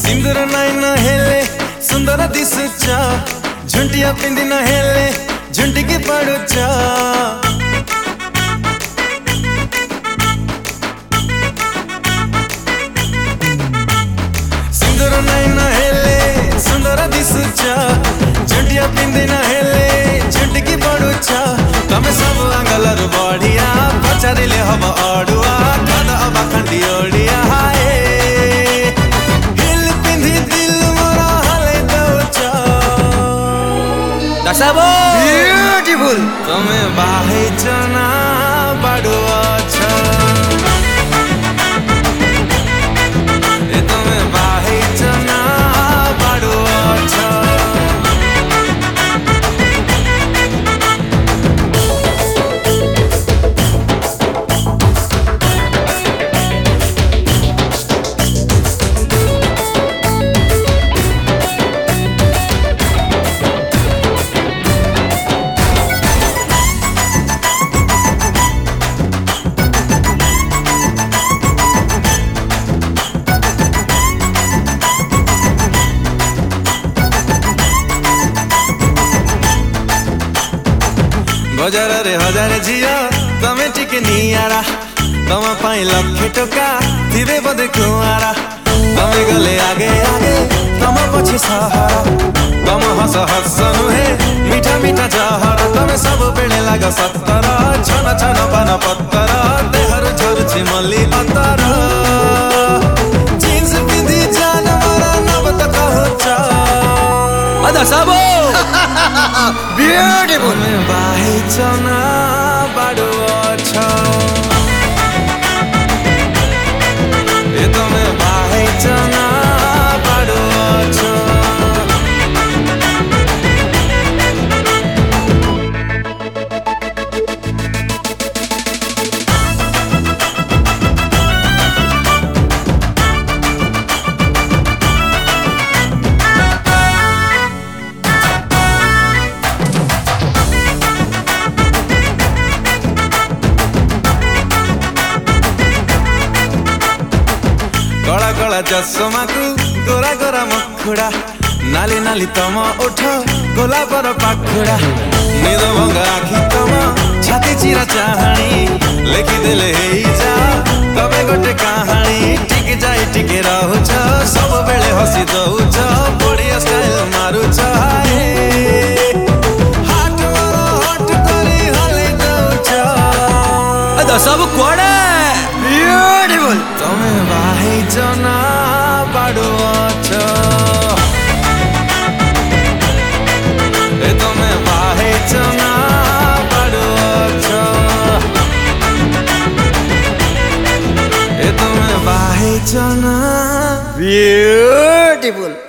सिंदूर नाई न हेले सुंदर दिसुच झुंटिया पिंदी न हेले झुंटिकी पड़ुच सिंदूर नाई न हेले सुंदर दिसुच झुंटिया पिंदी न हेले झुंटिकी पड़ुच तमे सब आंगलर बढ़िया पचारिले हम अड़ुआ कद अबा खंडी ओडिया ब्यूटीफुल तमे बाहेच ना बाडुआ छ ए तमे बाहेच ना बाडुआ छ बजार रे हजार झिया तमे टिके नियारा तम पाई लक्षे टका थिबे बदे कुआरा तमे गले आगे आगे तम पछि सहारा तम हस हस नुहे मीठा मीठा जहरा तमे सब बेले लाग सत्तर छन छन पान पत्तर देहर झरुछि मल्ली अतर जीन्स पिंधी जान मरा नब त कहछ अदा सबो ब्यूटीफुल बाहेच ना बाडुआ छ ए तमे बाहेच ना बाडुआ छ कला कला चश्मा को गोरा गोरा मखुड़ा नाली नाली तम उठ गोला पर पाखुड़ा निद भंगा आखि तम छाती चिरा चाहाणी लेखि देले हेई जा तबे गोटे कहानी टिके जाई टिके रहुछ सब बेले हसी दउछ बढ़िया स्टाइल मारुछ हाट मारो हट करी हले दउछ अदा सब कोडे ब्यूटीफुल तमे बाहेच ना बाडुआ छ ए तमे बाहेच ना बाडुआ छ ए तमे बाहेच ना ब्यूटीफुल।